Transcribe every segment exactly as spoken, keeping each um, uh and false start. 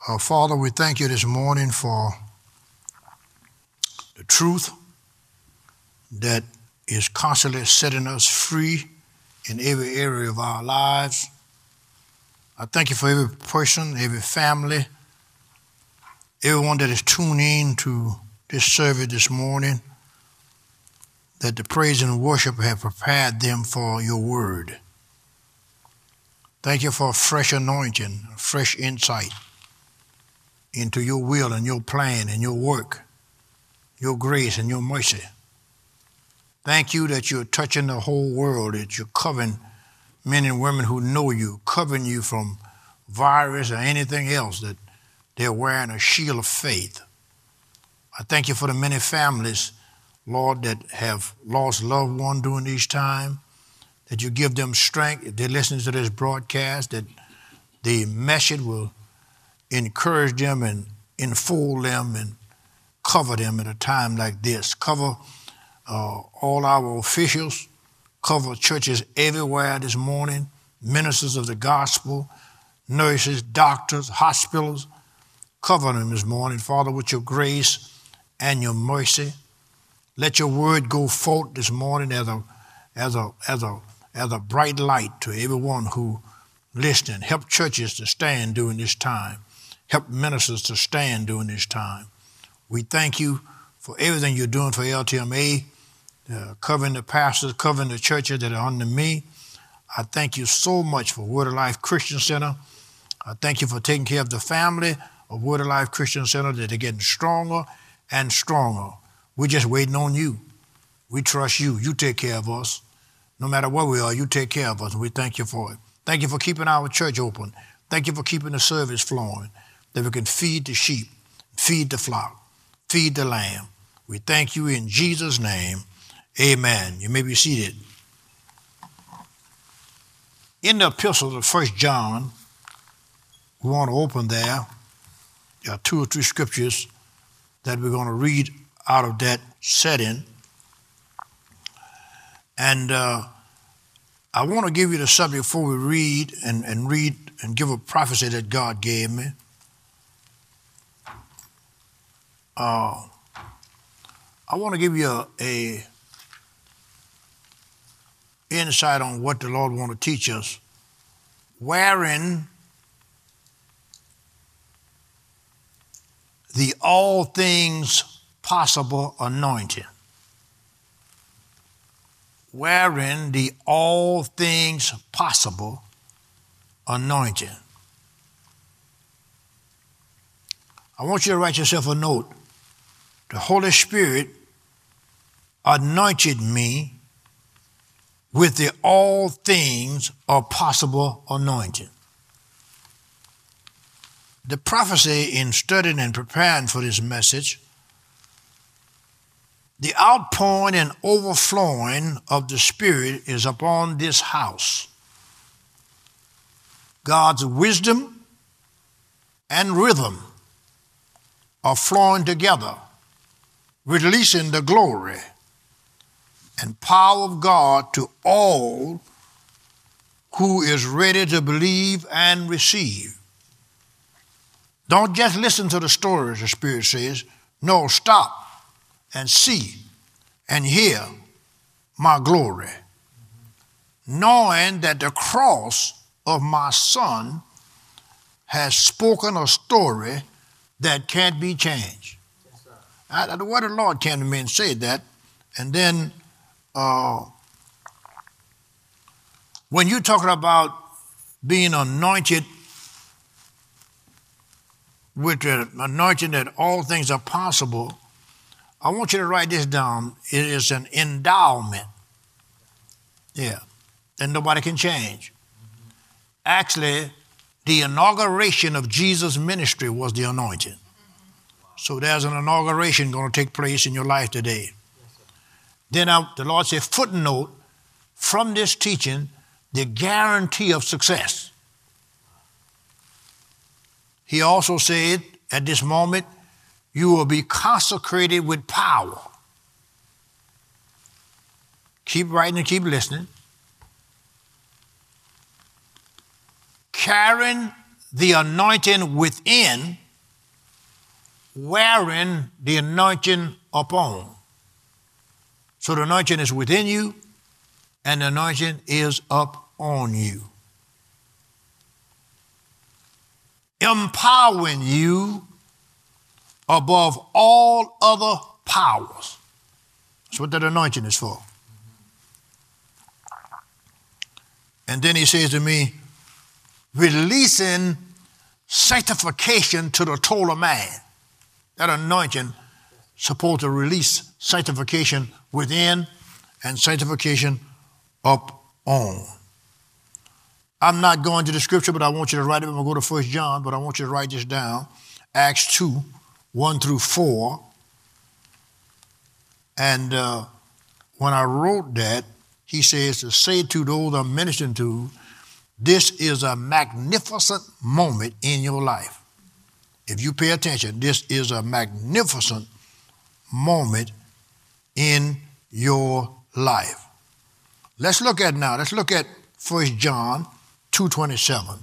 Uh, Father, we thank you this morning for the truth that is constantly setting us free in every area of our lives. I thank you for every person, every family, everyone that is tuned in to this service this morning, that the praise and worship have prepared them for your word. Thank you for a fresh anointing, a fresh insight into your will and your plan and your work, your grace and your mercy. Thank you that you're touching the whole world, that you're covering men and women who know you, covering you from virus or anything else, that they're wearing a shield of faith. I thank you for the many families, Lord, that have lost loved ones during this time, that you give them strength. If they're listening to this broadcast, that the message will encourage them and enfold them and cover them at a time like this. Cover uh, all our officials, cover churches everywhere this morning, ministers of the gospel, nurses, doctors, hospitals. Cover them this morning, Father, with your grace and your mercy. Let your word go forth this morning as a, as a, as a, as a bright light to everyone who listening. Help churches to stand during this time. Help ministers to stand during this time. We thank you for everything you're doing for L T M A, uh, covering the pastors, covering the churches that are under me. I thank you so much for Word of Life Christian Center. I thank you for taking care of the family of Word of Life Christian Center, that they're getting stronger and stronger. We're just waiting on you. We trust you. You take care of us. No matter where we are, you take care of us, and we thank you for it. Thank you for keeping our church open. Thank you for keeping the service flowing, that we can feed the sheep, feed the flock, feed the lamb. We thank you in Jesus' name. Amen. You may be seated. In the epistle of First John, we want to open there. There are two or three scriptures that we're going to read out of that setting. And uh, I want to give you the subject before we read and, and read and give a prophecy that God gave me. Uh, I want to give you a, a insight on what the Lord wants to teach us, wherein the all things possible anointing. Wherein the all things possible anointing. I want you to write yourself a note. The Holy Spirit anointed me with the all things are possible anointing. The prophecy in studying and preparing for this message, the outpouring and overflowing of the Spirit is upon this house. God's wisdom and rhythm are flowing together, releasing the glory and power of God to all who is ready to believe and receive. Don't just listen to the stories, the Spirit says. No, stop and see and hear my glory, knowing that the cross of my Son has spoken a story that can't be changed. Yes, I, the word of the Lord came to me and said that. And then uh, when you're talking about being anointed with the anointing that all things are possible, I want you to write this down. It is an endowment. Yeah, that nobody can change. Actually, the inauguration of Jesus' ministry was the anointing. So there's an inauguration going to take place in your life today. Then I, the Lord said, footnote, from this teaching, the guarantee of success. He also said, at this moment, you will be consecrated with power. Keep writing and keep listening. Carrying the anointing within, wearing the anointing upon. So the anointing is within you, and the anointing is up on you. Empowering you above all other powers. That's what that anointing is for. And then he says to me, releasing sanctification to the total man. That anointing supposed to release sanctification within and sanctification up on. I'm not going to the scripture, but I want you to write it. I'm going to go to First John, but I want you to write this down. Acts two, one through four. And uh, when I wrote that, he says to say to those I'm ministering to, this is a magnificent moment in your life. If you pay attention, this is a magnificent moment in your life. Let's look at now, let's look at First John two twenty-seven.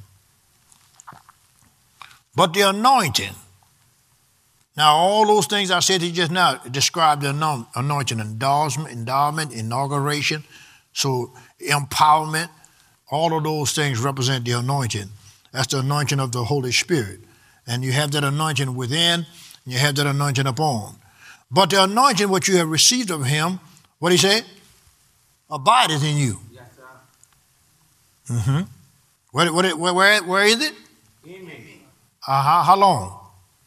But the anointing, now all those things I said to you just now describe the anointing, endowment, endowment, inauguration, so empowerment, all of those things represent the anointing. That's the anointing of the Holy Spirit. And you have that anointing within, and you have that anointing upon. But the anointing which you have received of him, what he said? Abideth in you. Yes, sir. Mm-hmm. Where, where, where, where is it? In me. Uh-huh. How long?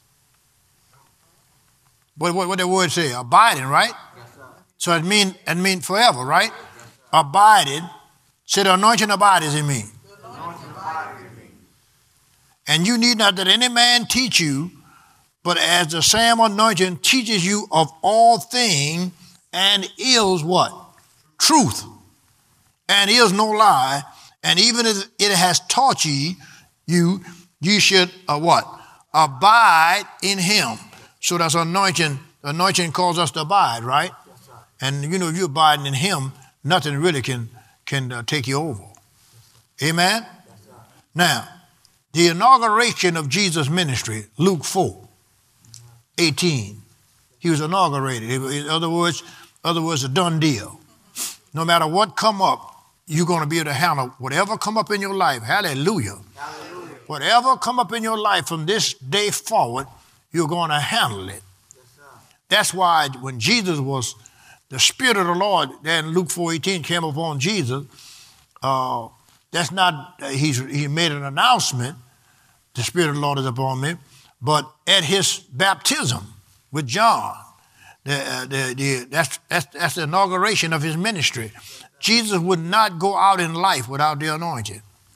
What, what, what the word say? Abiding, right? Yes, sir. So it mean it mean forever, right? Yes, abiding. Say the anointing abideth in me. The anointing abideth in me. And you need not that any man teach you, but as the same anointing teaches you of all things, and is what? Truth. And is no lie. And even if it has taught ye, you, you should uh, what? Abide in him. So that's anointing. Anointing calls us to abide, right? Yes, sir. And you know, if you're abiding in him, nothing really can, can uh, take you over. Yes, amen? Yes, sir. Now, the inauguration of Jesus' ministry, Luke four, eighteen. He was inaugurated. In other words, other words, a done deal. No matter what come up, you're going to be able to handle whatever come up in your life. Hallelujah. Hallelujah. Whatever come up in your life from this day forward, you're going to handle it. Yes, sir. That's why when Jesus was, the Spirit of the Lord, then Luke four eighteen came upon Jesus, uh, that's not, uh, he's, he made an announcement, the Spirit of the Lord is upon me, but at his baptism with John, the, uh, the, the, that's, that's, that's the inauguration of his ministry. Jesus would not go out in life without the anointing.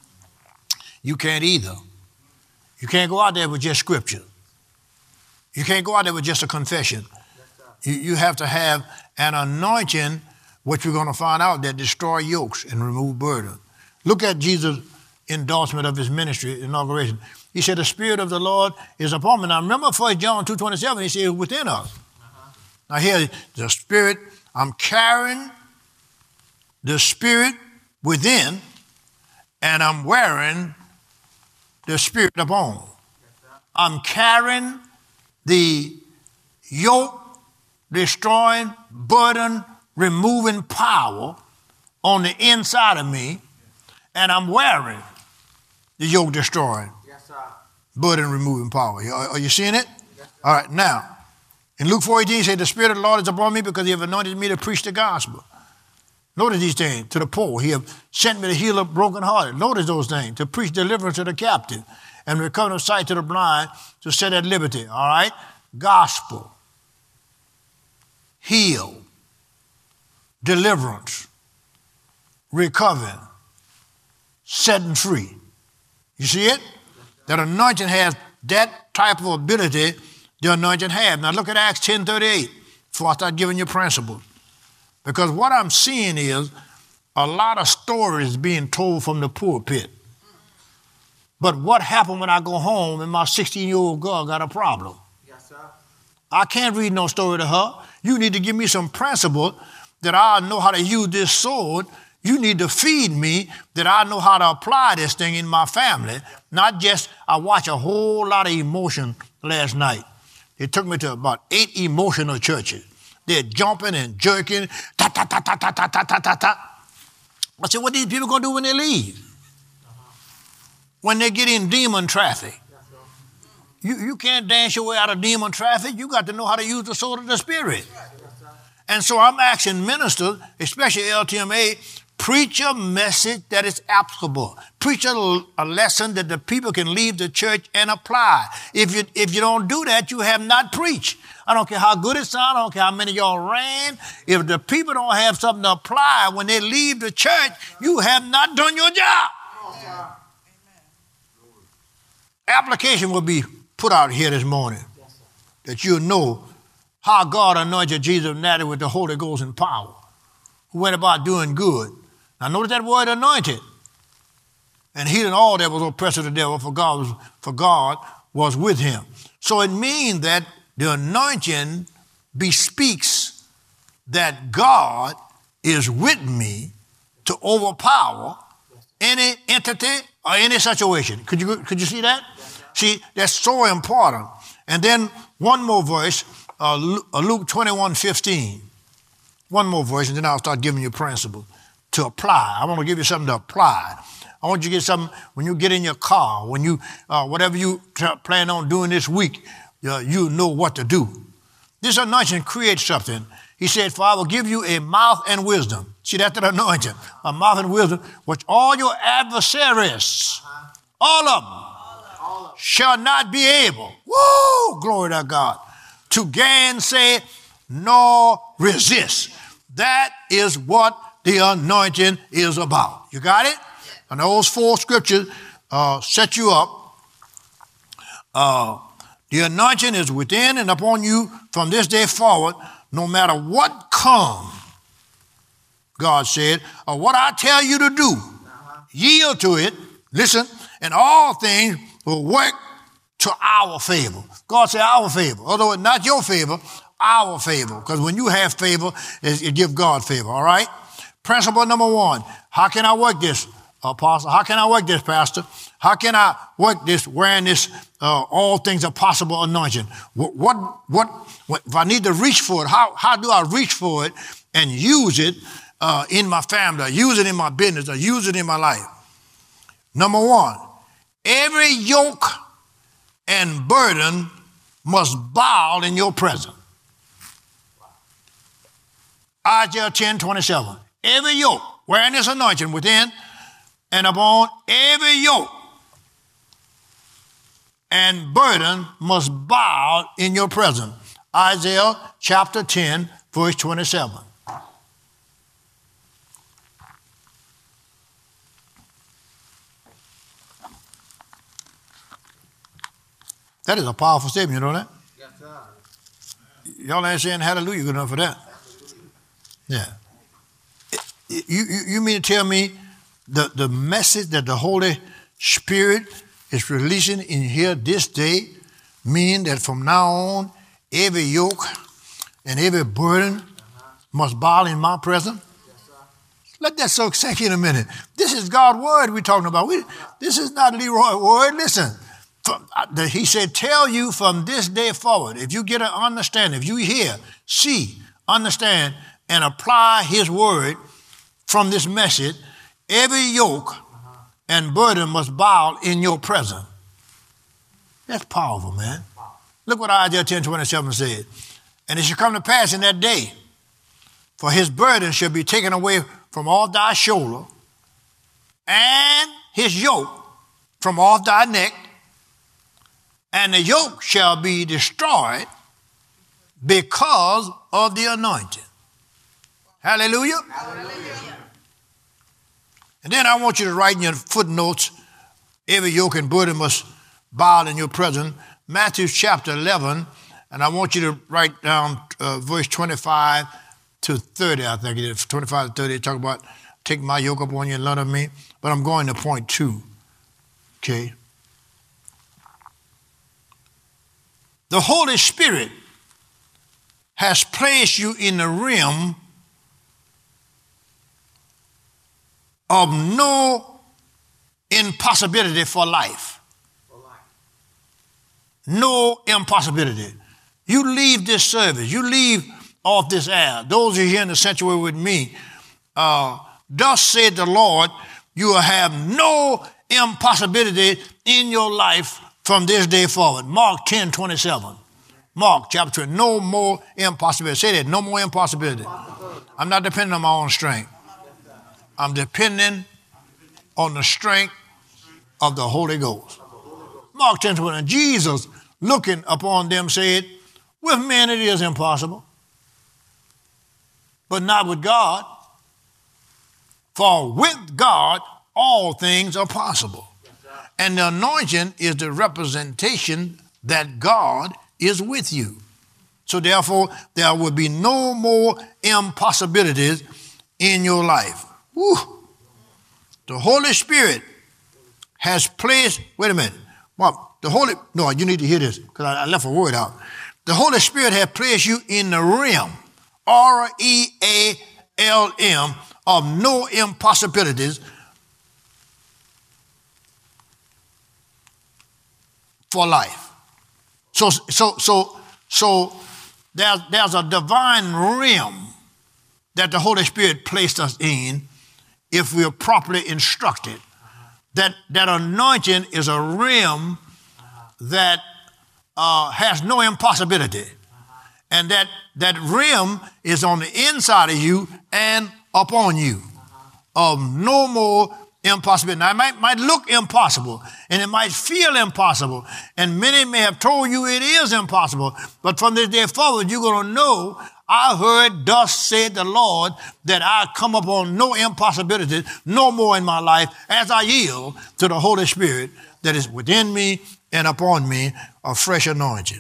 You can't either. You can't go out there with just scripture. You can't go out there with just a confession. You, you have to have an anointing, which we're going to find out, that destroy yokes and remove burden. Look at Jesus' endorsement of his ministry, inauguration. He said, the Spirit of the Lord is upon me. Now remember First John two twenty-seven, he said, within us. Uh-huh. Now here, the Spirit, I'm carrying the Spirit within, and I'm wearing the Spirit upon. I'm carrying the yoke, destroying, burden, removing power on the inside of me, and I'm wearing the yoke destroying, yes, sir. burden removing power. Are, are you seeing it? Yes, all right, now, in Luke four eighteen, he said, the Spirit of the Lord is upon me because he have anointed me to preach the gospel. Notice these things, to the poor. He have sent me to heal the brokenhearted. Notice those things, to preach deliverance to the captive and recover of sight to the blind, to set at liberty, all right? Gospel, heal, deliverance, recovering, setting free. You see it? That anointing has that type of ability the anointing has. Now look at Acts ten thirty-eight before I start giving you principles. Because what I'm seeing is a lot of stories being told from the pulpit. But what happened when I go home and my sixteen-year-old girl got a problem? Yes, sir. I can't read no story to her. You need to give me some principle that I'll know how to use this sword, You need to feed me that I know how to apply this thing in my family. Not just, I watch a whole lot of emotion last night. They took me to about eight emotional churches. They're jumping and jerking, ta ta ta ta ta ta ta ta ta ta. I said, what are these people going to do when they leave? When they get in demon traffic. You, you can't dance your way out of demon traffic. You got to know how to use the sword of the Spirit. And so I'm asking ministers, especially L T M A, preach a message that is applicable. Preach a, a lesson that the people can leave the church and apply. If you, if you don't do that, you have not preached. I don't care how good it sounds. I don't care how many of y'all ran. If the people don't have something to apply when they leave the church, you have not done your job. Yeah. Application will be put out here this morning, that you'll know how God anointed Jesus of Nazareth with the Holy Ghost and power, who went about doing good. Now notice that word anointed. And healing all that was oppressed of the devil, for God was, for God was with him. So it means that the anointing bespeaks that God is with me to overpower any entity or any situation. Could you, could you see that? See, that's so important. And then one more verse, uh, Luke twenty-one fifteen. One more verse, and then I'll start giving you principles to apply. I want to give you something to apply. I want you to get something when you get in your car, when you, uh, whatever you plan on doing this week, uh, you know what to do. This anointing creates something. He said, for I will give you a mouth and wisdom. See, that's the anointing. A mouth and wisdom, which all your adversaries, all of them, shall not be able, woo, glory to God, to gainsay nor resist. That is what the anointing is about. You got it? And those four scriptures uh, set you up. Uh, the anointing is within and upon you from this day forward, no matter what comes, God said, or what I tell you to do, yield to it, listen, and all things will work to our favor. God said our favor, although it's not your favor, our favor. Because when you have favor, it, it gives God favor, all right? Principle number one, how can I work this, Apostle? How can I work this, Pastor? How can I work this wearing this uh, all things are possible anointing? What, what, what, what, if I need to reach for it, how, how do I reach for it and use it uh, in my family, or use it in my business, or use it in my life? Number one, every yoke and burden must bow in your presence. Isaiah ten twenty-seven. Every yoke, wearing this anointing within and upon every yoke and burden must bow in your presence. Isaiah chapter ten, verse twenty-seven. That is a powerful statement, you know that? Yes, sir. Y'all ain't saying hallelujah good enough for that. Yeah. You, you, you mean to tell me the, the message that the Holy Spirit is releasing in here this day mean that from now on, every yoke and every burden must bow in my presence? Yes, sir. Let that soak sink in a minute. This is God's word we're talking about. We, this is not Leroy's word. Listen. From, uh, he said, tell you from this day forward, if you get an understanding, if you hear, see, understand, and apply his word from this message, every yoke uh-huh. and burden must bow in your presence. That's powerful, man. Wow. Look what Isaiah ten twenty-seven said. And it shall come to pass in that day, for his burden shall be taken away from off thy shoulder, and his yoke from off thy neck, and the yoke shall be destroyed because of the anointing. Hallelujah. Hallelujah. And then I want you to write in your footnotes, every yoke and burden must bow in your presence. Matthew chapter eleven, and I want you to write down uh, verse twenty-five to thirty, I think it is, twenty-five to thirty, talk about take my yoke upon you and learn of me. But I'm going to point two, okay? The Holy Spirit has placed you in the realm of no impossibility for life. No impossibility. You leave this service, you leave off this air. Those who are here in the sanctuary with me, uh, thus said the Lord, you will have no impossibility in your life from this day forward. Mark ten twenty-seven. Mark chapter two. No more impossibility. Say that. No more impossibility. I'm not depending on my own strength. I'm depending on the strength of the Holy Ghost. Mark ten twenty. Jesus, looking upon them, said, with men it is impossible, but not with God. For with God, all things are possible. And the anointing is the representation that God is with you. So therefore, there will be no more impossibilities in your life. Woo. The Holy Spirit has placed, wait a minute, Mark, the Holy, no, you need to hear this because I, I left a word out. The Holy Spirit has placed you in the realm, R E A L M, of no impossibilities for life. So, so, so, so there's, there's a divine realm that the Holy Spirit placed us in if we are properly instructed. That, that anointing is a realm that uh, has no impossibility. And that, that realm is on the inside of you and upon you of no more impossibility. Now, it might, might look impossible, and it might feel impossible, and many may have told you it is impossible, but from this day forward, you're going to know, I heard, thus said the Lord, that I come upon no impossibilities, no more in my life, as I yield to the Holy Spirit that is within me and upon me, a fresh anointing.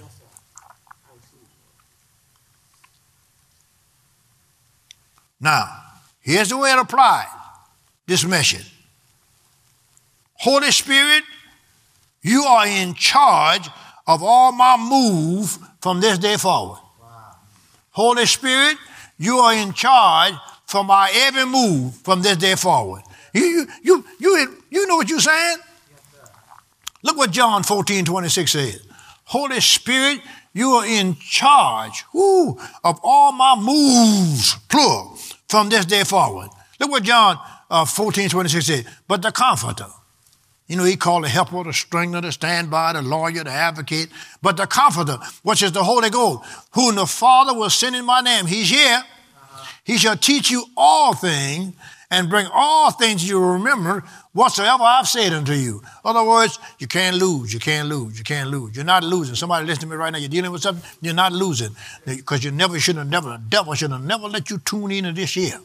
Now, here's the way it applies, this message. Holy Spirit, you are in charge of all my move from this day forward. Wow. Holy Spirit, you are in charge for my every move from this day forward. You, you, you, you, you know what you're saying? Yes, look what John fourteen twenty-six says. Holy Spirit, you are in charge whoo, of all my moves, plural, from this day forward. Look what John uh, fourteen twenty-six says. But the Comforter, you know, he called the helper, the strengthener, the standby, the lawyer, the advocate. But the Comforter, which is the Holy Ghost, whom the Father will send in my name. He's here. Uh-huh. He shall teach you all things and bring all things you remember whatsoever I've said unto you. In other words, you can't lose, you can't lose, you can't lose. You're not losing. Somebody listen to me right now. You're dealing with something, you're not losing. Because you never should have never, the devil should have never let you tune into this year.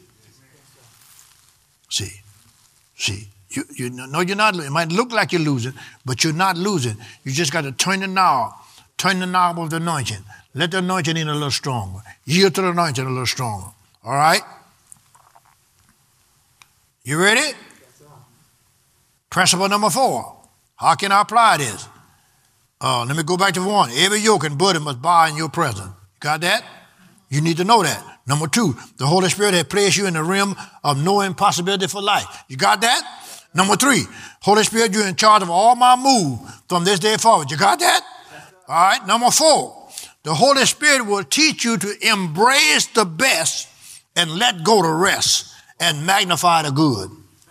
See, see. You, you know you're not losing. It might look like you're losing, but you're not losing. You just got to turn the knob. Turn the knob of the anointing. Let the anointing in a little stronger. Yield to the anointing a little stronger. All right? You ready? Yes, sir. Principle number four. How can I apply this? Uh, let me go back to one. Every yoke and burden must bow in your presence. Got that? You need to know that. Number two, the Holy Spirit has placed you in the realm of no impossibility for life. You got that? Number three, Holy Spirit, you're in charge of all my move from this day forward. You got that? All right. Number four, the Holy Spirit will teach you to embrace the best and let go the rest and magnify the good.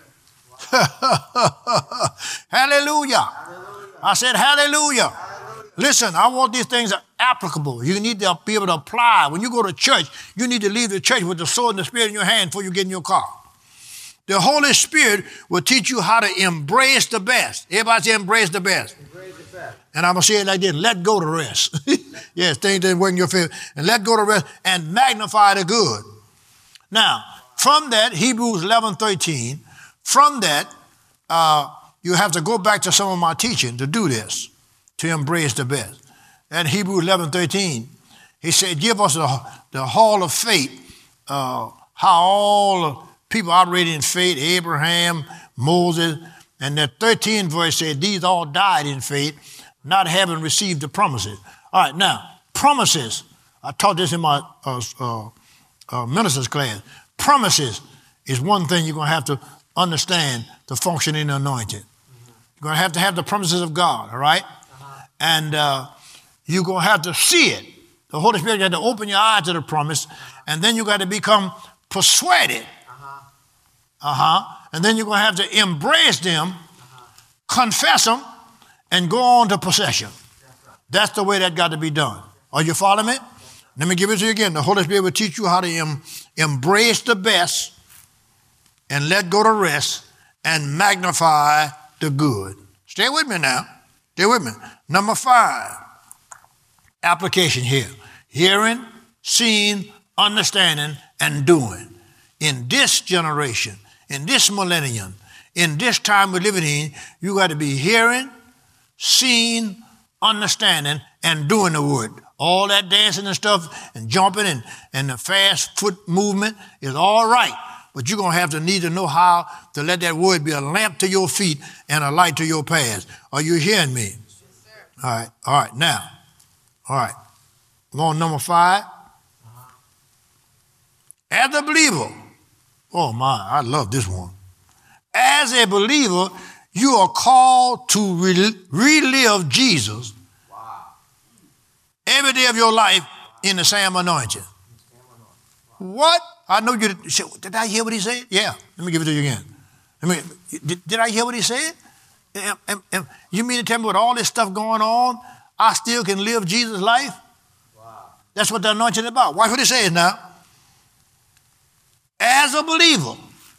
Hallelujah. Hallelujah. I said hallelujah. Hallelujah. Listen, I want these things applicable. You need to be able to apply. When you go to church, you need to leave the church with the sword and the Spirit in your hand before you get in your car. The Holy Spirit will teach you how to embrace the best. Everybody say embrace the best. Embrace the best. And I'm going to say it like this. Let go the rest. Yes, things didn't work in your favor. And let go the rest and magnify the good. Now, from that, Hebrews eleven thirteen, from that, uh, you have to go back to some of my teaching to do this, to embrace the best. And Hebrews eleven thirteen, he said, give us the, the hall of faith, uh, how all people operating in faith, Abraham, Moses, and that thirteenth verse said, these all died in faith, not having received the promises. All right, now, promises. I taught this in my uh, uh, uh, minister's class. Promises is one thing you're going to have to understand the function in the anointing. You're going to have to have the promises of God, all right? Uh-huh. And uh, you're going to have to see it. The Holy Spirit got to open your eyes to the promise, uh-huh. and then you got to become persuaded. Uh-huh. Uh-huh. And then you're going to have to embrace them, uh-huh. confess them, and go on to possession. That's the way that got to be done. Are you following me? Let me give it to you again. The Holy Spirit will teach you how to em- embrace the best and let go the rest and magnify the good. Stay with me now. Stay with me. Number five, application here. Hearing, seeing, understanding, and doing. In this generation, in this millennium, in this time we're living in, you got to be hearing, seeing, understanding, and doing the word. All that dancing and stuff and jumping and, and the fast foot movement is all right. But you're going to have to need to know how to let that word be a lamp to your feet and a light to your path. Are you hearing me? Yes, sir. All right. All right. Now, all right. We're on number five. Uh-huh. As a believer, oh my, I love this one. As a believer, you are called to re- relive Jesus every day of your life in the same anointing. What? I know you did. Did I hear what he said? Yeah. Let me give it to you again. I mean, did, did I hear what he said? Am, am, am, you mean to tell me with all this stuff going on, I still can live Jesus' life? Wow. That's what the anointing is about. Watch what he says now. As a believer,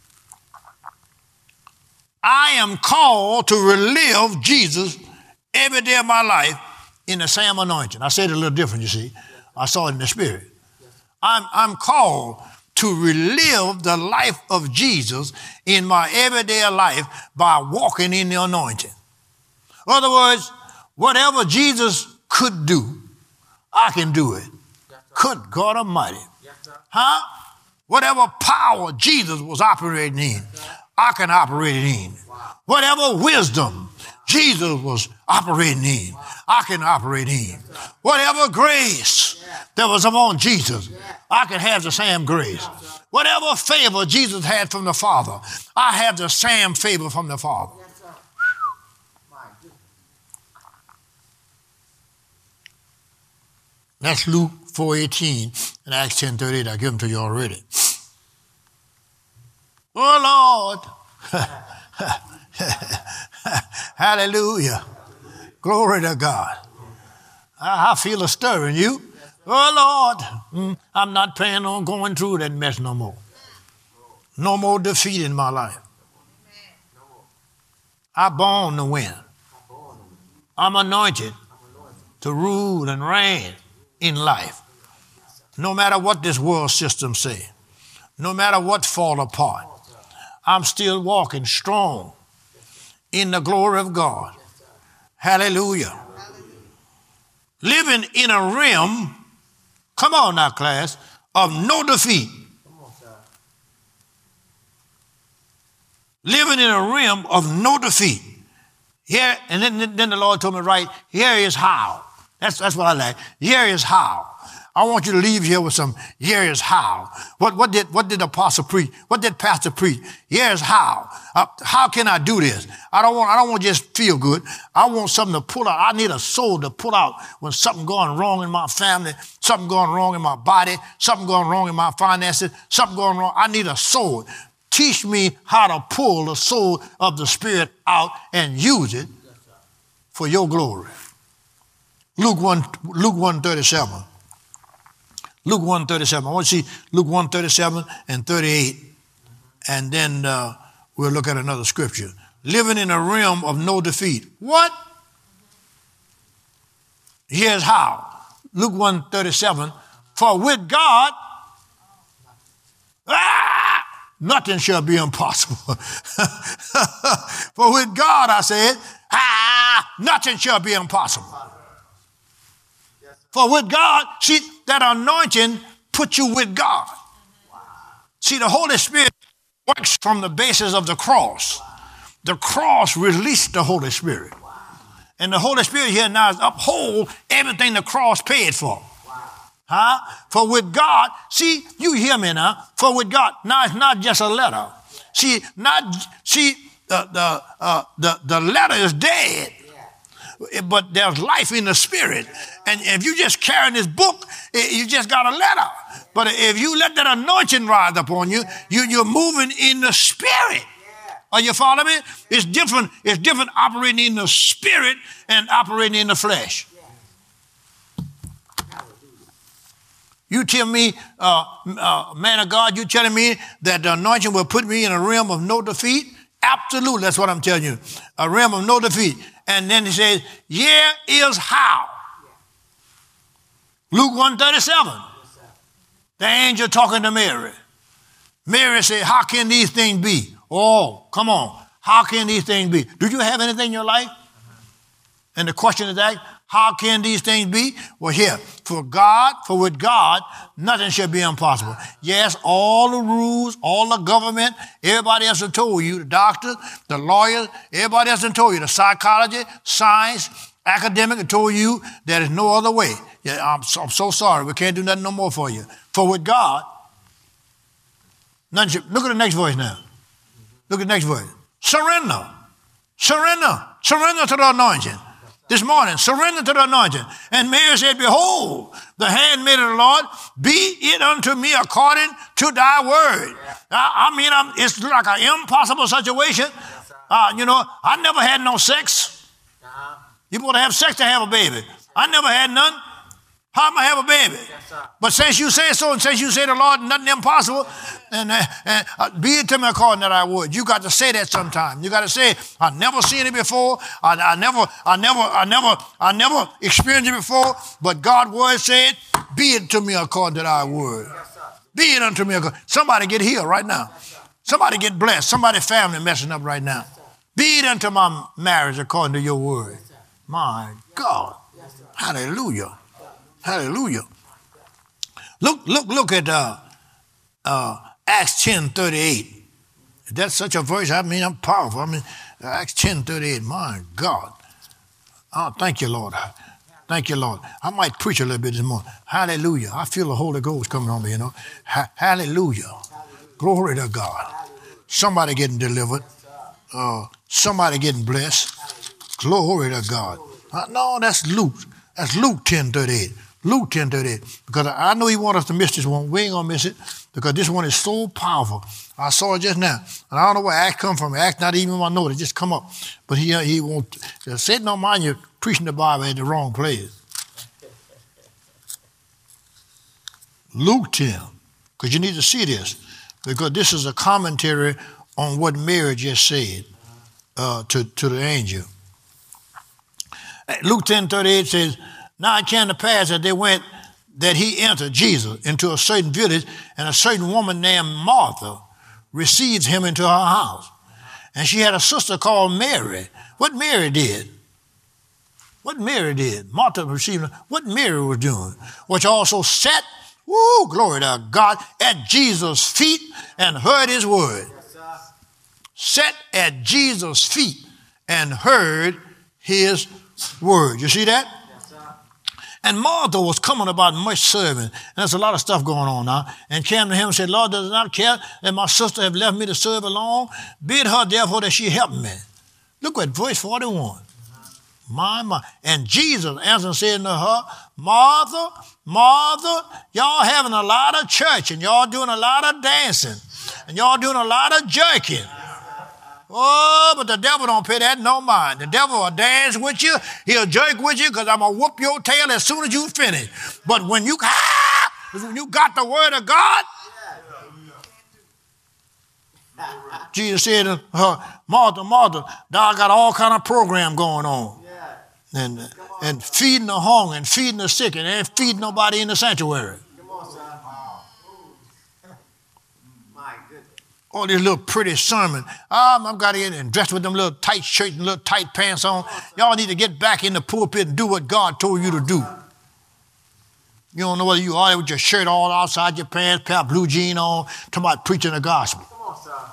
I am called to relive Jesus every day of my life in the same anointing. I said it a little different, you see. I saw it in the spirit. I'm, I'm called to relive the life of Jesus in my everyday life by walking in the anointing. In other words, whatever Jesus could do, I can do it. Good God Almighty. Huh? Whatever power Jesus was operating in, I can operate it in. Whatever wisdom Jesus was operating in, I can operate in. Whatever grace that was upon Jesus, I can have the same grace. Whatever favor Jesus had from the Father, I have the same favor from the Father. That's Luke four eighteen and Acts ten thirty-eight. I give them to you already. Oh, Lord. Hallelujah. Glory to God. I, I feel a stir in you. Oh, Lord. Mm, I'm not planning on going through that mess no more. No more defeat in my life. I'm born to win. I'm anointed to rule and reign in life. No matter what this world system say, no matter what fall apart, I'm still walking strong in the glory of God. Hallelujah. Living in a realm, come on now, class, of no defeat. Living in a realm of no defeat. Here, and then, then the Lord told me, right, here is how. That's, that's what I like. Here is how. I want you to leave here with some, here is how. What, what did, what did the apostle preach? What did pastor preach? Here's how. Uh, how can I do this? I don't want, I don't want to just feel good. I want something to pull out. I need a soul to pull out when something going wrong in my family, something going wrong in my body, something going wrong in my finances, something going wrong. I need a soul. Teach me how to pull the soul of the Spirit out and use it for your glory. Luke one, Luke one thirty-seven. Luke one thirty-seven. I want to see Luke one thirty-seven and thirty-eight, and then uh, we'll look at another scripture. Living in a realm of no defeat. What? Here's how. Luke one thirty-seven. For with God, ah, nothing shall be impossible. For with God, I said, ah, nothing shall be impossible. For with God, see, that anointing puts you with God. Wow. See, the Holy Spirit works from the basis of the cross. The cross released the Holy Spirit. Wow. And the Holy Spirit here now is uphold everything the cross paid for. Wow. Huh? For with God, see, you hear me now. For with God, now it's not just a letter. See, not see the the uh, the the letter is dead, but there's life in the spirit. And if you just carrying this book, you just got a letter. But if you let that anointing rise upon you, you you're moving in the spirit. Are you following me? It's different. It's different operating in the spirit and operating in the flesh. You tell me, uh, uh, man of God, you telling me that the anointing will put me in a realm of no defeat? Absolutely, that's what I'm telling you. A realm of no defeat. And then he says, yeah, is how. Luke one thirty-seven. The angel talking to Mary. Mary said, how can these things be? Oh, come on. How can these things be? Do you have anything in your life? And the question is that, how can these things be? Well, here, for God, for with God, nothing shall be impossible. Yes, all the rules, all the government, everybody else has told you, the doctors, the lawyers, everybody else has told you, the psychology, science, academic has told you there is no other way. Yeah, I'm so, I'm so sorry. We can't do nothing no more for you. For with God, nothing shall, look at the next verse now. Look at the next verse. Surrender. Surrender. Surrender to the anointing. This morning, surrender to the anointing. And Mary said, behold, the handmaid of the Lord, be it unto me according to thy word. I, I mean, I'm, it's like an impossible situation. Uh, you know, I never had no sex. You're supposed to have sex to have a baby. I never had none. How am I have a baby? But since you say so, and since you say the Lord, nothing impossible, and, uh, and uh, be it to me according that I would. You got to say that sometime. You got to say, I never seen it before. I, I never, I never, I never, I never experienced it before. But God's word said, be it to me according to thy word. Be it unto me according. Somebody get healed right now. Somebody get blessed. Somebody family messing up right now. Be it unto my marriage according to your word. My God. Hallelujah. Hallelujah. Look, look, look at uh, uh, Acts ten thirty-eight. That's such a verse. I mean, I'm powerful. I mean, Acts ten thirty-eight. My God. Oh, thank you, Lord. Thank you, Lord. I might preach a little bit this morning. Hallelujah. I feel the Holy Ghost coming on me, you know. Ha- hallelujah. Glory to God. Somebody getting delivered. Uh, somebody getting blessed. Glory to God. Uh, no, that's Luke. That's Luke ten thirty-eight. Luke ten thirty-eight. Because I know he wants us to miss this one. We ain't going to miss it because this one is so powerful. I saw it just now. And I don't know where Acts come from. Acts not even in my note. It just come up. But he, he won't. Satan don't mind you preaching the Bible at the wrong place. Luke ten. Because you need to see this. Because this is a commentary on what Mary just said uh, to, to the angel. Luke ten thirty-eight says, now it came to pass that they went, that he entered, Jesus, into a certain village, and a certain woman named Martha received him into her house. And she had a sister called Mary. What Mary did? What Mary did? Martha received him. What Mary was doing? Which also sat, woo, glory to God, at Jesus' feet and heard his word. Sat at Jesus' feet and heard his word. You see that? And Martha was coming about much serving. And there's a lot of stuff going on now. And came to him and said, Lord, does it not care that my sister have left me to serve alone? Bid her therefore that she help me. Look at verse forty-one. My, my. And Jesus answered and said to her, Martha, Martha, y'all having a lot of church and y'all doing a lot of dancing and y'all doing a lot of jerking. Oh, but the devil don't pay that no mind. The devil will dance with you. He'll jerk with you because I'm going to whoop your tail as soon as you finish. But when you, ah, when you got the word of God, Jesus said to her, Martha, Martha, thou got all kind of program going on. And, and feeding the hungry and feeding the sick and ain't feeding nobody in the sanctuary. All this little pretty sermon. Um, I've got to get and dressed with them little tight shirts and little tight pants on. Y'all need to get back in the pulpit and do what God told you to do. You don't know whether you are with your shirt all outside your pants, pair of blue jean on, talking about preaching the gospel. Come on, sir.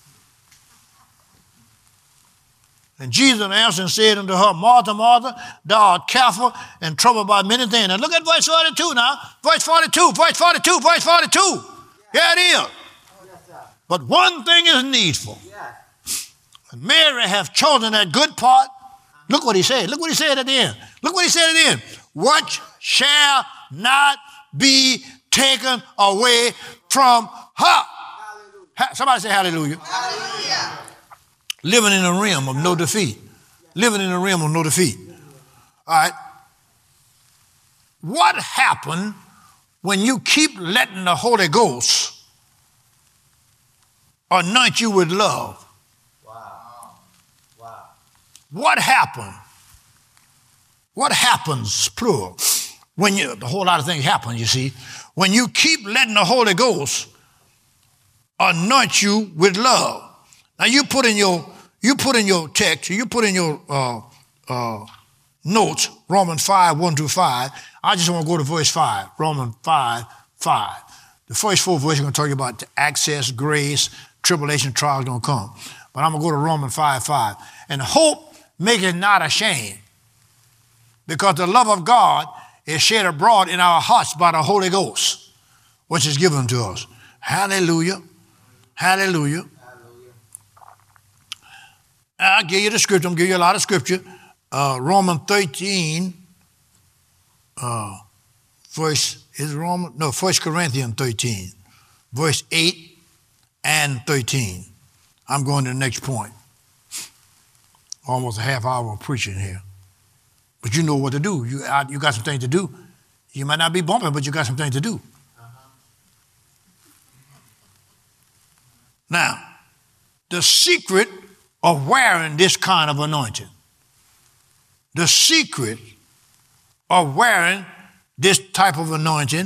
And Jesus answered and said unto her, Martha, Martha, thou art careful and troubled by many things. And look at verse forty-two now. Verse forty-two, verse forty-two, verse forty-two. Here it is. But one thing is needful. Yes. Mary have chosen that good part. Look what he said. Look what he said at the end. Look what he said at the end. What shall not be taken away from her. Ha- Somebody say hallelujah. Hallelujah. Living in a realm of no defeat. Living in a realm of no defeat. All right. What happened when you keep letting the Holy Ghost anoint you with love? Wow. Wow. What happened? What happens, plural, when you, a whole lot of things happen, you see, when you keep letting the Holy Ghost anoint you with love. Now you put in your, you put in your text, you put in your uh, uh, notes, Romans five, one through five. I just want to go to verse five, Romans five, five. The first four verses are going to talk about the access, grace, tribulation, trials going to come. But I'm going to go to Romans five, five. And hope maketh not ashamed, because the love of God is shed abroad in our hearts by the Holy Ghost, which is given to us. Hallelujah. Hallelujah. Hallelujah. I'll give you the scripture. I'm going to give you a lot of scripture. Uh, Romans thirteen, uh, verse, is Roman? No, First Corinthians thirteen, verse eight and thirteen. I'm going to the next point. Almost a half hour of preaching here. But you know what to do. You, I, you got some things to do. You might not be bumping, but you got some things to do. Uh-huh. Now, the secret of wearing this kind of anointing, the secret of wearing this type of anointing,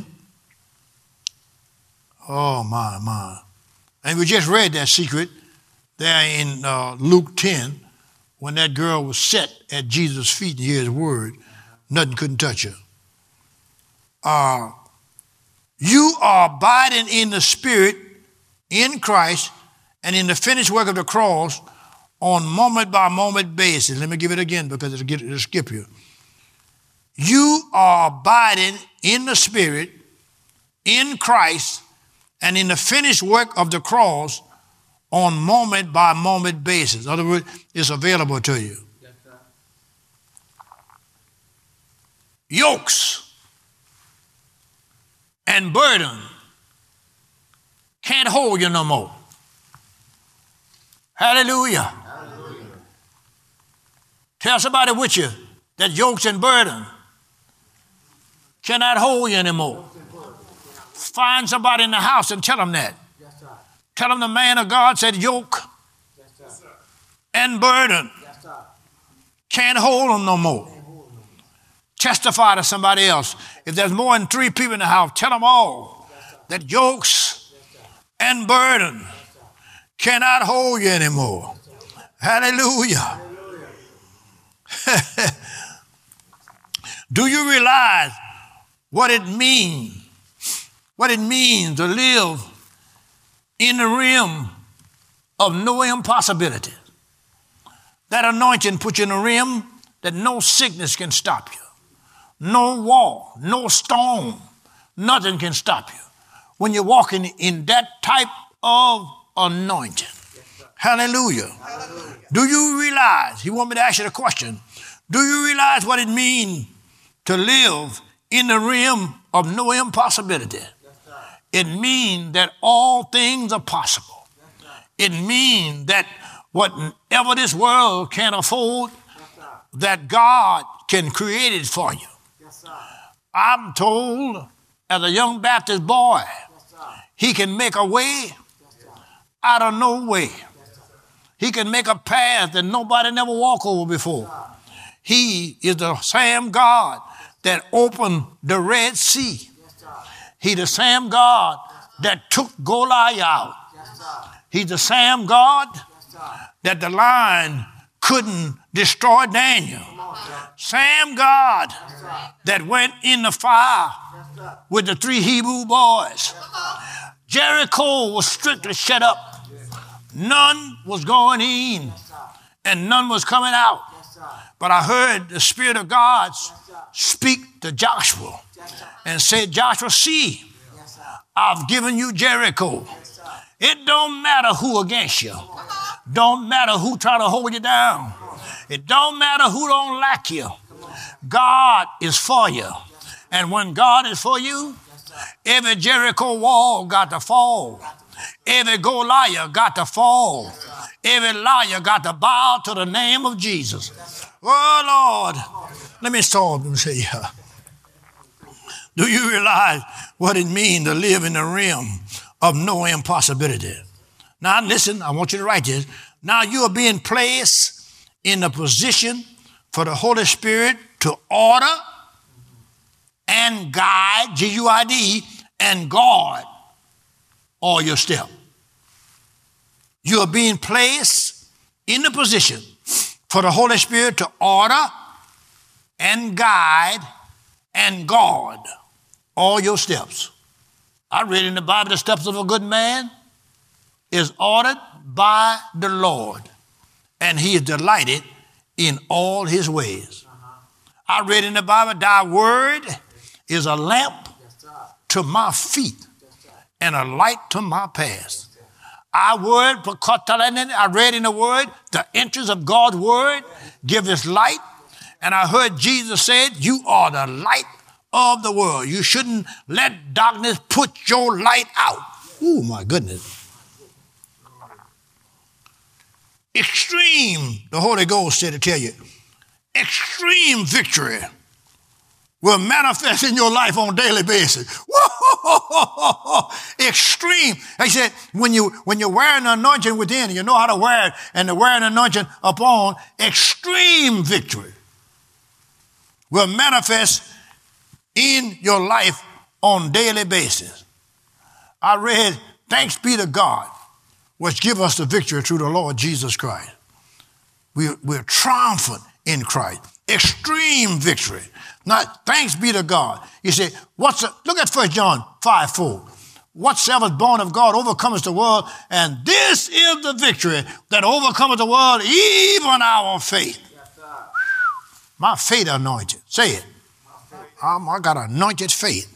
oh my, my. And we just read that secret there in uh, Luke ten, when that girl was set at Jesus' feet to hear his word, nothing couldn't touch her. Uh, you are abiding in the Spirit, in Christ, and in the finished work of the cross on moment-by-moment basis. Let me give it again because it'll, get, it'll skip you. You are abiding in the Spirit, in Christ, and in the finished work of the cross on moment-by-moment basis. In other words, it's available to you. Yes, sir. Yokes and burden can't hold you no more. Hallelujah. Hallelujah. Tell somebody with you that yokes and burden cannot hold you anymore. Find somebody in the house and tell them that. Yes, sir. Tell them the man of God said yoke Yes, sir. and burden Yes, sir. can't hold them no more. Testify to somebody else. If there's more than three people in the house, tell them all that yokes and burden cannot hold you anymore. Hallelujah. Do you realize what it means, what it means to live in the realm of no impossibility? That anointing puts you in a realm that no sickness can stop you. No wall, no storm, nothing can stop you. When you're walking in that type of anointing. Yes, Hallelujah. Hallelujah. Do you realize, he want me to ask you the question, do you realize what it means to live in the realm of no impossibility? Yes, sir. It means that all things are possible. Yes, sir. It means that whatever this world can afford, Yes, sir. that God can create it for you. Yes, sir. I'm told as a young Baptist boy, Yes, sir. he can make a way Yes, sir. out of no way. Yes, sir. He can make a path that nobody never walked over before. He is the same God that opened the Red Sea. Yes, sir. He's the same God that took Goliath out. Yes, sir. He's the same God Yes, sir. that the lion couldn't destroy Daniel. Come on, sir. Same God Yes, sir. that went in the fire Yes, sir. with the three Hebrew boys. Jericho was strictly shut up. None was going in Yes, sir. and none was coming out. Yes, sir. But I heard the Spirit of God Yes, sir. speak to Joshua Yes, sir. and said, Joshua, see, Yes, sir. I've given you Jericho. Yes, sir. It don't matter who against you. Don't matter who try to hold you down. It don't matter who don't like you. God is for you. And when God is for you, every Jericho wall got to fall. Every Goliath got to fall. Every liar got to bow to the name of Jesus. Oh, Lord. Let me stop and say, uh, do you realize what it means to live in the realm of no impossibility? Now, listen, I want you to write this. Now you are being placed in a position for the Holy Spirit to order and guide, G U I D, and guard all your steps. You are being placed in the position for the Holy Spirit to order and guide and guard all your steps. I read in the Bible, the steps of a good man is ordered by the Lord, and he is delighted in all his ways. I read in the Bible, thy word is a lamp to my feet and a light to my path. I word, I read in the word, the entrance of God's word give us light. And I heard Jesus said, you are the light of the world. You shouldn't let darkness put your light out. Oh, my goodness. Extreme, the Holy Ghost said to tell you, extreme victory will manifest in your life on a daily basis. Whoa! Extreme. He said, when, you, when you're wearing an anointing within, you know how to wear it, and to wear an anointing upon, extreme victory will manifest in your life on a daily basis. I read, thanks be to God, which give us the victory through the Lord Jesus Christ. We, we're triumphant in Christ. Extreme victory. Not thanks be to God. You say, what's a, look at First John five four. Whatsoever is born of God overcomes the world, and this is the victory that overcomes the world, even our faith. Yes, my faith anointed. Say it. Um, I got anointed faith.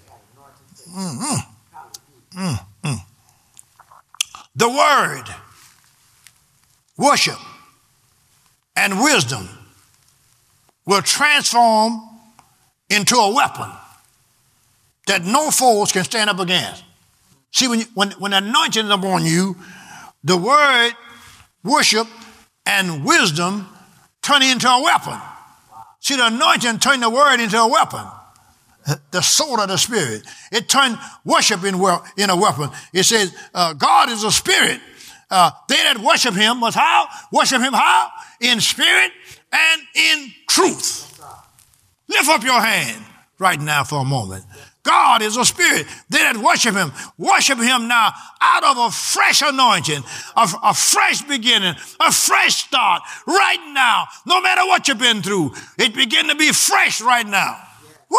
Mm-hmm. Mm-hmm. The word, worship, and wisdom will transform into a weapon that no foes can stand up against. See, when, you, when, when anointing is upon you, the word, worship, and wisdom turn into a weapon. See, the anointing turned the word into a weapon. The sword of the Spirit. It turned worship in, in a weapon. It says, uh, God is a spirit. Uh, they that worship him must how? Worship him how? In spirit and in truth. Lift up your hand right now for a moment. God is a spirit. They that worship him, worship him now out of a fresh anointing, of a fresh beginning, a fresh start right now. No matter what you've been through, it begin to be fresh right now. Woo!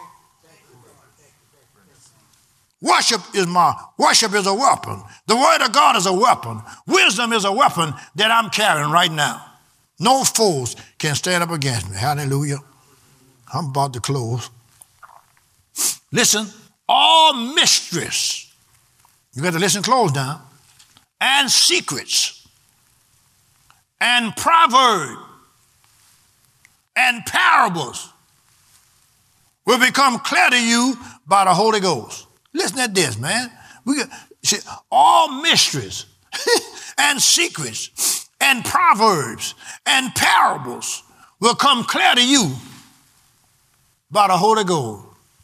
Worship is my, worship is a weapon. The word of God is a weapon. Wisdom is a weapon that I'm carrying right now. No foes can stand up against me. Hallelujah. I'm about to close. Listen, all mysteries, you got to listen close now, and secrets, and proverbs, and parables will become clear to you by the Holy Ghost. Listen at this, man. We got, see, all mysteries and secrets and proverbs and parables will come clear to you by the Holy Ghost.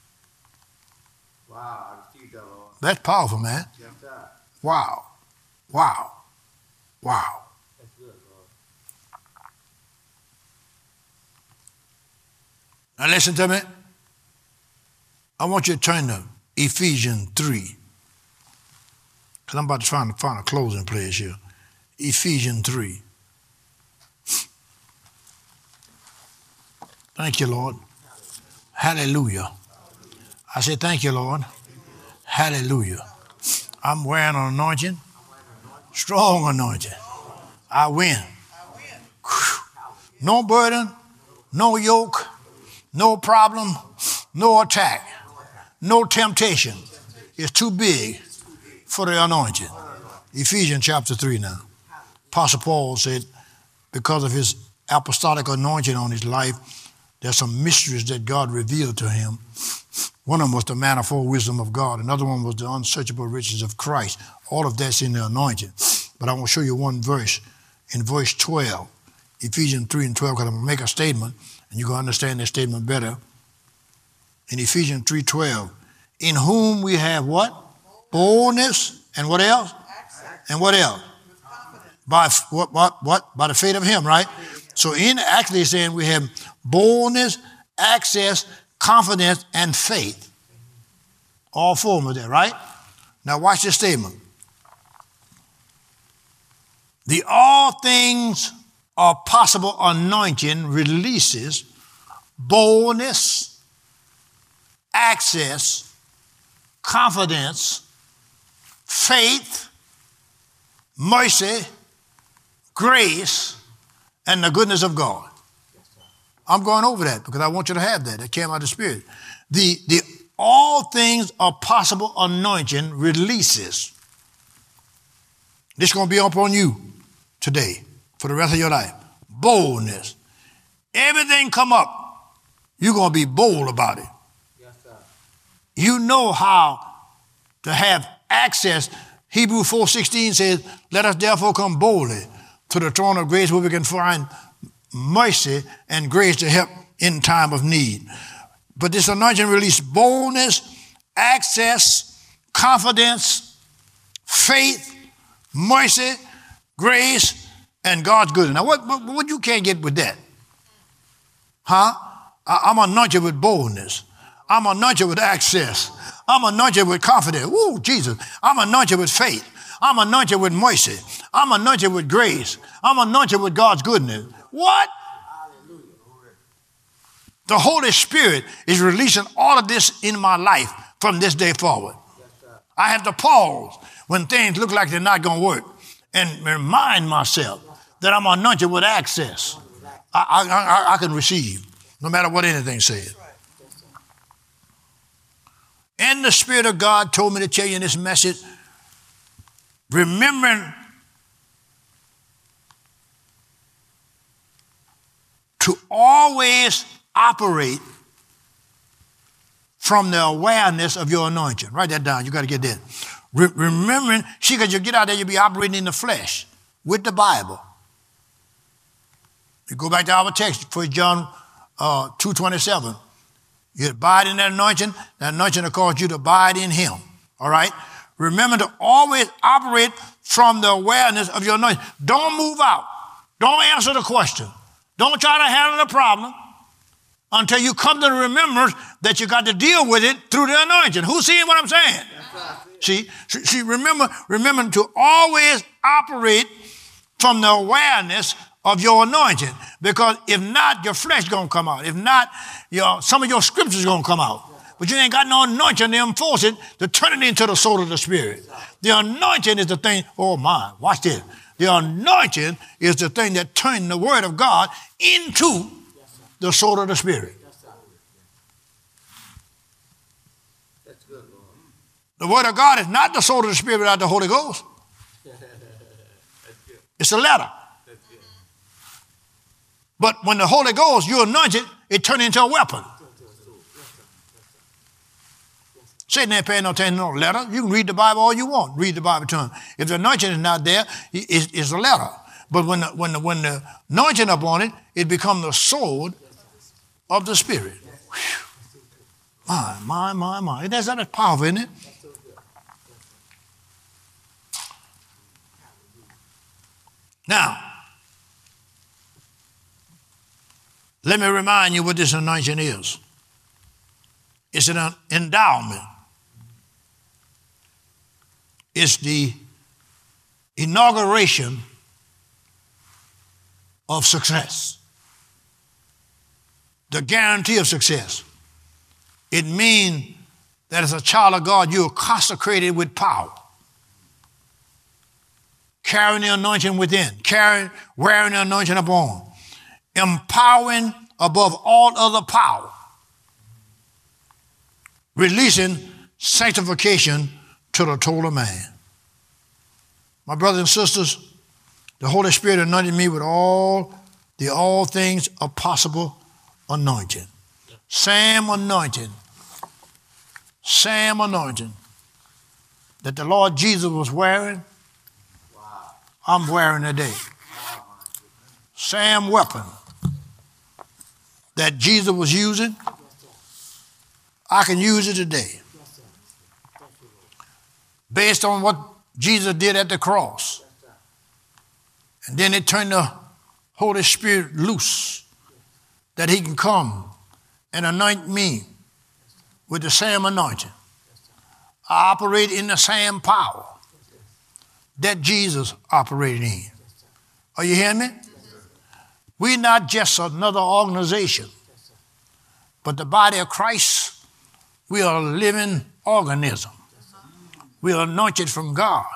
Wow, I received that, Lord. That's powerful, man. Yes, sir. Wow. Wow. Wow. That's good, Lord. Now listen to me. I want you to turn to Ephesians three. Because I'm about to find, find a closing place here. Ephesians three. Thank you, Lord. Hallelujah. I say thank you, Lord. Hallelujah. I'm wearing an anointing. Strong anointing. I win. Whew. No burden, no yoke, no problem, no attack, no temptation. It's too big for the anointing. Ephesians chapter three now. Apostle Paul said, because of his apostolic anointing on his life, there's some mysteries that God revealed to him. One of them was the manifold wisdom of God. Another one was the unsearchable riches of Christ. All of that's in the anointing. But I want to show you one verse in verse twelve, Ephesians three and twelve, because I'm going to make a statement, and you're going to understand that statement better. In Ephesians three twelve, in whom we have what? Boldness, and what else? Access. And what else? By what, what, what? By the faith of him, right? So in actually saying we have boldness, access, confidence, and faith. All four of them are there, right? Now watch this statement. The all things are possible anointing releases boldness, access, confidence, faith, mercy, grace, and the goodness of God. I'm going over that because I want you to have that. That came out of the Spirit. The, the all things are possible anointing releases. This is going to be upon you today for the rest of your life. Boldness. Everything come up, you're going to be bold about it. Yes, sir. You know how to have access. Hebrews four sixteen says, let us therefore come boldly to the throne of grace where we can find mercy and grace to help in time of need. But this anointing releases boldness, access, confidence, faith, mercy, grace, and God's goodness. Now, what, what, what you can't get with that? Huh? I, I'm anointed with boldness. I'm anointed with access. I'm anointed with confidence. Woo, Jesus. I'm anointed with faith. I'm anointed with mercy. I'm anointed with grace. I'm anointed with God's goodness. What? The Holy Spirit is releasing all of this in my life from this day forward. Yes, I have to pause when things look like they're not going to work and remind myself that I'm anointed with access. I, I, I, I can receive no matter what anything says. And the Spirit of God told me to tell you in this message, remembering to always operate from the awareness of your anointing. Write that down. You got to get that. Re- remembering, see, because you get out there, you'll be operating in the flesh with the Bible. You go back to our text, First John uh, two twenty-seven. You abide in that anointing. That anointing will cause you to abide in him. All right? Remember to always operate from the awareness of your anointing. Don't move out. Don't answer the question. Don't try to handle the problem until you come to the remembrance that you got to deal with it through the anointing. Who's seeing what I'm saying? See, see, remember, remember to always operate from the awareness of your anointing. Because if not, your flesh is going to come out. If not, your, some of your scriptures are going to come out. But you ain't got no anointing to enforce it, to turn it into the soul of the Spirit. The anointing is the thing, oh my, watch this. The anointing is the thing that turns the word of God into the soul of the Spirit. That's good, Lord. The word of God is not the soul of the Spirit without the Holy Ghost. It's a letter. But when the Holy Ghost, you anoint it, it turns into a weapon. Satan ain't paying no attention to no letter. You can read the Bible all you want. Read the Bible to him. If the anointing is not there, it's, it's a letter. But when the, when the, when the anointing upon it, it becomes the sword of the Spirit. Whew. My, my, my, my. That's not as powerful, isn't it? Now, let me remind you what this anointing is. It's an endowment. It's the inauguration of success. The guarantee of success. It means that as a child of God, you are consecrated with power. Carrying the anointing within. Carrying, wearing the anointing upon. Empowering above all other power. Releasing sanctification to the total man. My brothers and sisters, the Holy Spirit anointed me with all the all things are possible anointing. Sam anointing. Sam anointing that the Lord Jesus was wearing, I'm wearing today. Sam weapon that Jesus was using, I can use it today. Based on what Jesus did at the cross. And then it turned the Holy Spirit loose that he can come and anoint me with the same anointing. I operate in the same power that Jesus operated in. Are you hearing me? We're not just another organization, but the body of Christ, we are a living organism. We are anointed from God.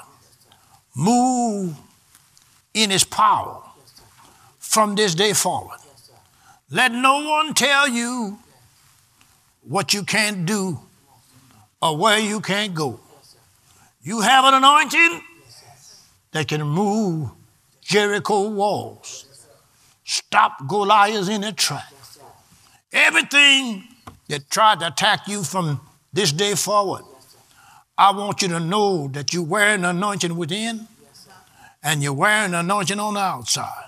Move in his power from this day forward. Let no one tell you what you can't do or where you can't go. You have an anointing that can move Jericho walls, stop Goliath in their track. Everything that tried to attack you from this day forward, I want you to know that you're wearing an anointing within and you're wearing an anointing on the outside.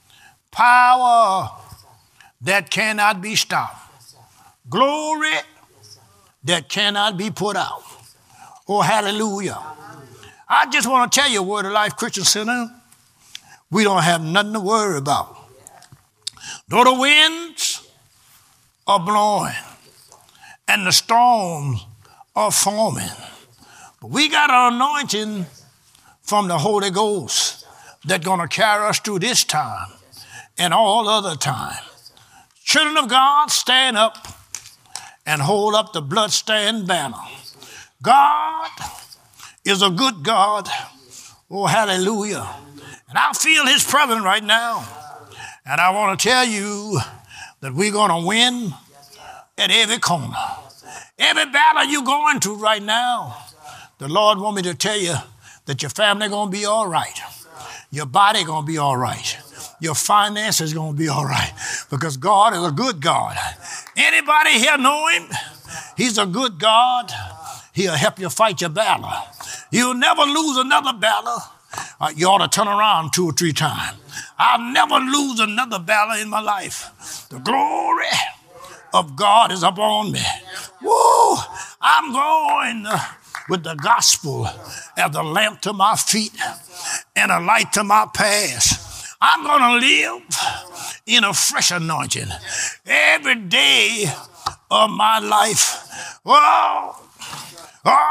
Power that cannot be stopped. Glory that cannot be put out. Oh, hallelujah. I just want to tell you, Word of Life Christian Center, we don't have nothing to worry about. Though the winds are blowing and the storms are forming, but we got an anointing from the Holy Ghost that's going to carry us through this time and all other time. Children of God, stand up and hold up the bloodstained banner. God is a good God. Oh, hallelujah. And I feel his presence right now. And I want to tell you that we're going to win at every corner. Every battle you're going through right now, the Lord want me to tell you that your family going to be all right. Your body going to be all right. Your finances going to be all right. Because God is a good God. Anybody here know him? He's a good God. He'll help you fight your battle. You'll never lose another battle. Uh, you ought to turn around two or three times. I'll never lose another battle in my life. The glory of God is upon me. Woo! I'm going uh, with the gospel as a lamp to my feet and a light to my path. I'm going to live in a fresh anointing every day of my life. Whoa! Oh,